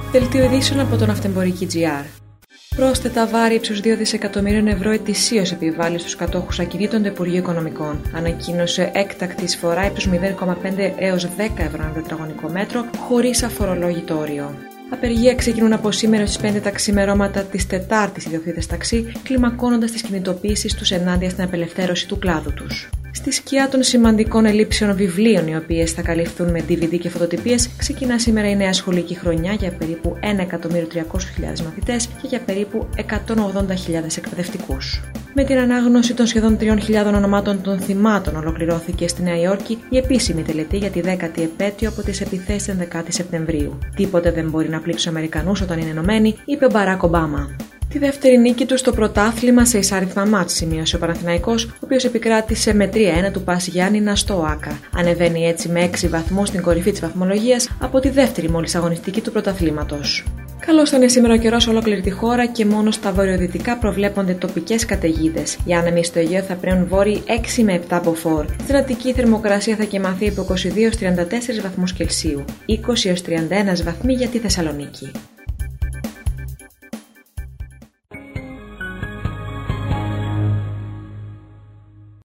Δελτίο ειδήσεων από το Ναυτεμπορική.gr. Πρόσθετα βάρη ύψους 2 δισεκατομμυρίων ευρώ ετησίως επιβάλλει στους κατόχους ακινήτων το Υπουργείο Οικονομικών. Ανακοίνωσε έκτακτη εισφορά ύψους 0,5 έως 10 ευρώ ανά τετραγωνικό μέτρο, χωρίς αφορολόγητο όριο. Απεργία ξεκινούν από σήμερα στις 5 τα ξημερώματα της Τετάρτης ιδιοκτήτες ταξί, κλιμακώνοντας τις κινητοποίησεις τους ενάντια στην απελευθέρωση του κλάδου τους. Στη σκιά των σημαντικών ελλείψεων βιβλίων, οι οποίες θα καλυφθούν με DVD και φωτοτυπίες, ξεκινά σήμερα η νέα σχολική χρονιά για περίπου 1.300.000 μαθητές και για περίπου 180.000 εκπαιδευτικούς. Με την ανάγνωση των σχεδόν 3.000 ονομάτων των θυμάτων, ολοκληρώθηκε στη Νέα Υόρκη η επίσημη τελετή για τη 10η επέτειο από τις επιθέσεις 11 Σεπτεμβρίου. Τίποτε δεν μπορεί να πλήξει τους Αμερικανούς όταν είναι ενωμένοι, είπε ο Μπαράκ Ομπάμα. Τη δεύτερη νίκη του στο πρωτάθλημα σε εισάριθμα μάτς σημείωσε ο Παναθηναϊκός, ο οποίος επικράτησε με 3-1 του Πας Γιάννηνα στο ΟΑΚΑ. Ανεβαίνει έτσι με 6 βαθμούς στην κορυφή της βαθμολογίας από τη δεύτερη μόλις αγωνιστική του πρωταθλήματος. Καλώς θα είναι σήμερα ο καιρός σε ολόκληρη τη χώρα και μόνο στα βορειοδυτικά προβλέπονται τοπικές καταιγίδες. Οι άνεμοι στο Αιγαίο θα πρέουν βόρειοι 6 με 7 μποφόρ. Στην Αττική η θερμοκρασία θα κυμανθεί από 22 έως 34 βαθμούς Κελσίου, 20 έως 31 βαθμοί για τη Θεσσαλονίκη.